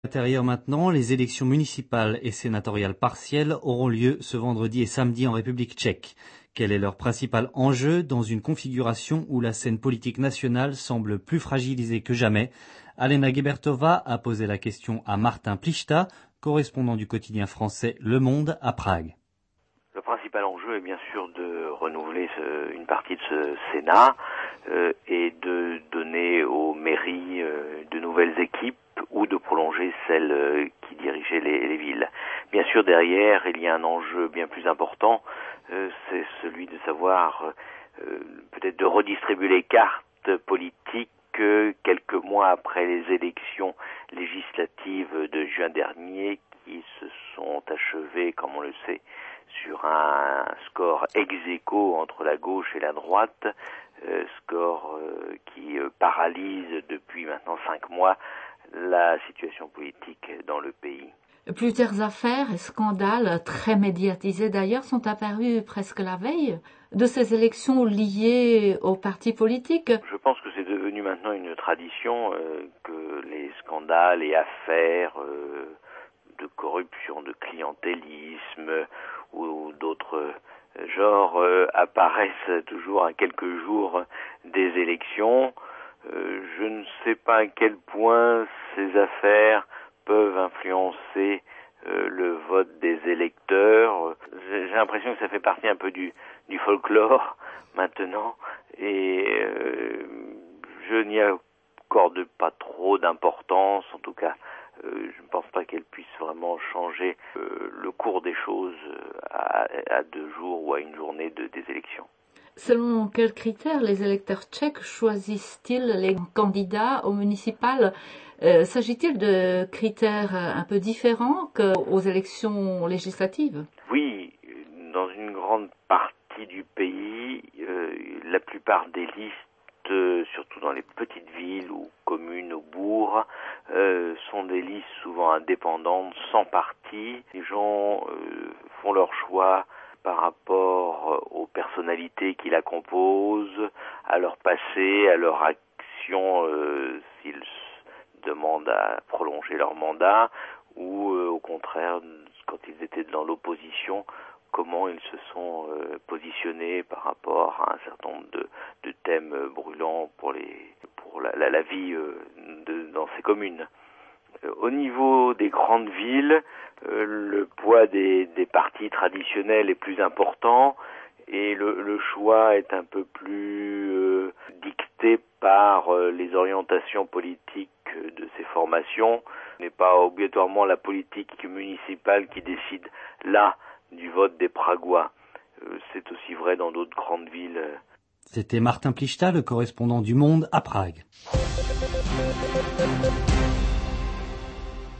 Intérieur maintenant, les élections municipales et sénatoriales partielles auront lieu ce vendredi et samedi en République tchèque. Quel est leur principal enjeu dans une configuration où la scène politique nationale semble plus fragilisée que jamais? Alena Gebertová a posé la question à Martin Plichta, correspondant du quotidien français Le Monde à Prague. Le principal enjeu est bien sûr de renouveler une partie de ce Sénat et de donner aux mairies de nouvelles équipes ou de prolonger celles qui dirigeaient les villes. Bien sûr, derrière, il y a un enjeu bien plus important, c'est celui de savoir peut-être de redistribuer les cartes politiques quelques mois après les élections législatives de juin dernier qui se sont achevées, comme on le sait, sur un score ex-aequo entre la gauche et la droite, score qui paralyse depuis maintenant 5 mois la situation politique dans le pays. Plusieurs affaires et scandales, très médiatisés d'ailleurs, sont apparus presque la veille de ces élections liées aux partis politiques. Je pense que c'est devenu maintenant une tradition que les scandales et affaires de corruption, de clientélisme ou d'autres genres apparaissent toujours à quelques jours des élections. Je ne sais pas à quel point ces affaires peuvent influencer le vote des électeurs. J'ai l'impression que ça fait partie un peu du folklore maintenant et je n'y accorde pas trop d'importance, en tout cas je ne pense pas qu'elle puisse vraiment changer le cours des choses à 2 jours ou à une journée des élections. Selon quels critères les électeurs tchèques choisissent-ils les candidats aux municipales? S'agit-il de critères un peu différents qu'aux élections législatives? Oui, dans une grande partie du pays, la plupart des listes, surtout dans les petites villes ou communes ou bourgs, sont des listes souvent indépendantes, sans parti. Les gens font leur choix par rapport aux personnalités qui la composent, à leur passé, à leur action s'ils demandent à prolonger leur mandat, ou au contraire, quand ils étaient dans l'opposition, comment ils se sont positionnés par rapport à un certain nombre de thèmes brûlants pour la vie dans ces communes. Au niveau des grandes villes, le poids des partis traditionnels est plus important et le choix est un peu plus dicté par les orientations politiques de ces formations. Ce n'est pas obligatoirement la politique municipale qui décide là du vote des Pragois. C'est aussi vrai dans d'autres grandes villes. C'était Martin Plichta, le correspondant du Monde à Prague.